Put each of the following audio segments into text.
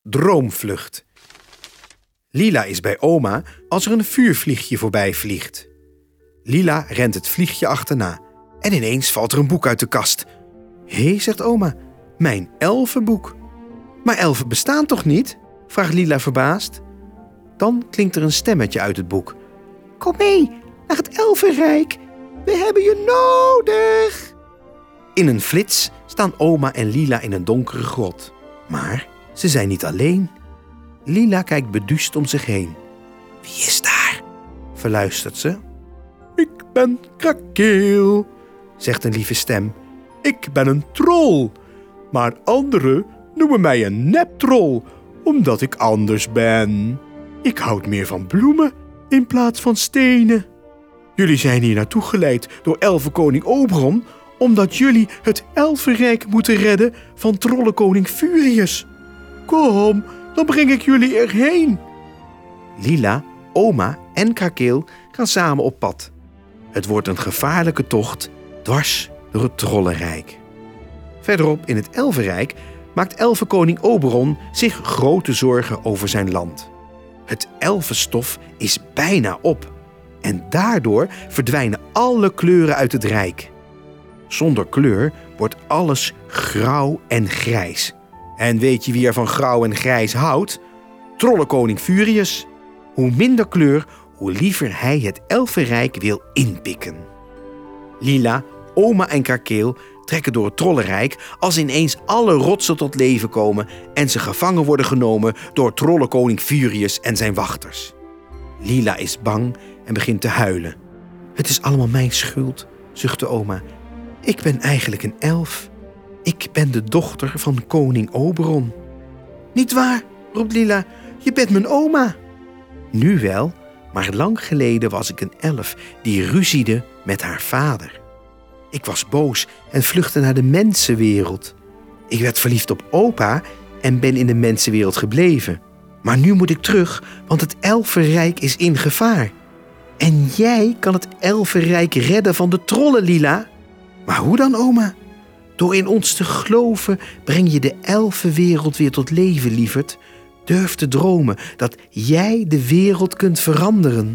Droomvlucht. Lila is bij oma als er een vuurvliegje voorbij vliegt. Lila rent het vliegje achterna en ineens valt er een boek uit de kast. Hé, zegt oma, mijn elfenboek. Maar elfen bestaan toch niet? Vraagt Lila verbaasd. Dan klinkt er een stemmetje uit het boek. Kom mee naar het elfenrijk. We hebben je nodig. In een flits staan oma en Lila in een donkere grot. Maar ze zijn niet alleen. Lila kijkt beduust om zich heen. Wie is daar? Fluistert ze. Ik ben Krakeel, zegt een lieve stem. Ik ben een troll, maar anderen noemen mij een neptrol, omdat ik anders ben. Ik houd meer van bloemen in plaats van stenen. Jullie zijn hier naartoe geleid door elfenkoning Oberon, omdat jullie het elfenrijk moeten redden van trollenkoning Furius. Kom, dan breng ik jullie erheen. Lila, oma en Krakeel gaan samen op pad. Het wordt een gevaarlijke tocht dwars door het trollenrijk. Verderop in het elfenrijk maakt elfenkoning Oberon zich grote zorgen over zijn land. Het elfenstof is bijna op en daardoor verdwijnen alle kleuren uit het rijk. Zonder kleur wordt alles grauw en grijs. En weet je wie er van grauw en grijs houdt? Trollenkoning Furius. Hoe minder kleur, hoe liever hij het elfenrijk wil inpikken. Lila, oma en Krakeel trekken door het trollenrijk als ineens alle rotsen tot leven komen en ze gevangen worden genomen door trollenkoning Furius en zijn wachters. Lila is bang en begint te huilen. Het is allemaal mijn schuld, zucht de oma. Ik ben eigenlijk een elf. Ik ben de dochter van koning Oberon. Niet waar, roept Lila, je bent mijn oma. Nu wel, maar lang geleden was ik een elf die ruziede met haar vader. Ik was boos en vluchtte naar de mensenwereld. Ik werd verliefd op opa en ben in de mensenwereld gebleven. Maar nu moet ik terug, want het elfenrijk is in gevaar. En jij kan het elfenrijk redden van de trollen, Lila. Maar hoe dan, oma? Door in ons te geloven breng je de elfenwereld weer tot leven, lieverd. Durf te dromen dat jij de wereld kunt veranderen.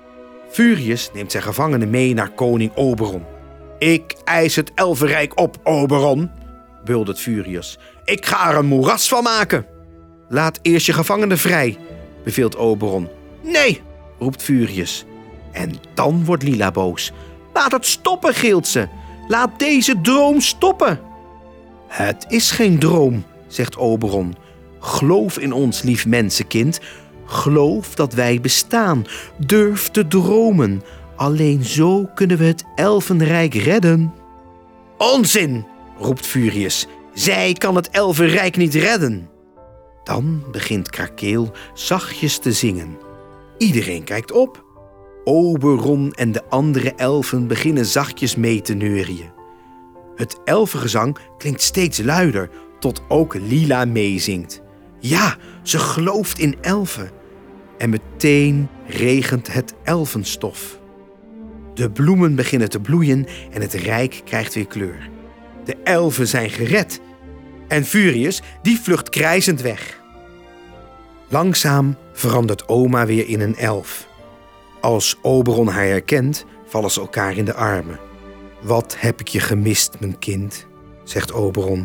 Furius neemt zijn gevangenen mee naar koning Oberon. Ik eis het elfenrijk op, Oberon, buldert Furius. Ik ga er een moeras van maken. Laat eerst je gevangenen vrij, beveelt Oberon. Nee, roept Furius. En dan wordt Lila boos. Laat het stoppen, gilt ze. Laat deze droom stoppen. Het is geen droom, zegt Oberon. Geloof in ons, lief mensenkind. Geloof dat wij bestaan. Durf te dromen. Alleen zo kunnen we het elfenrijk redden. Onzin, roept Furius. Zij kan het elfenrijk niet redden. Dan begint Krakeel zachtjes te zingen. Iedereen kijkt op. Oberon en de andere elfen beginnen zachtjes mee te neurien. Het elfengezang klinkt steeds luider, tot ook Lila meezingt. Ja, ze gelooft in elfen. En meteen regent het elfenstof. De bloemen beginnen te bloeien en het rijk krijgt weer kleur. De elfen zijn gered. En Furius, die vlucht krijzend weg. Langzaam verandert oma weer in een elf. Als Oberon haar herkent, vallen ze elkaar in de armen. Wat heb ik je gemist, mijn kind, zegt Oberon.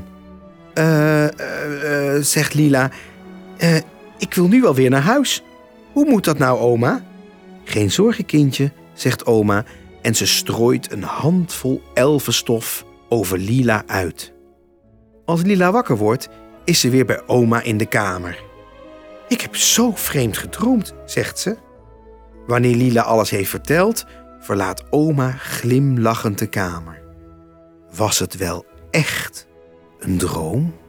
Zegt Lila. Ik wil nu wel weer naar huis. Hoe moet dat nou, oma? Geen zorgen, kindje, zegt oma en ze strooit een handvol elfenstof over Lila uit. Als Lila wakker wordt, is ze weer bij oma in de kamer. Ik heb zo vreemd gedroomd, zegt ze. Wanneer Lila alles heeft verteld, verlaat oma glimlachend de kamer. Was het wel echt een droom?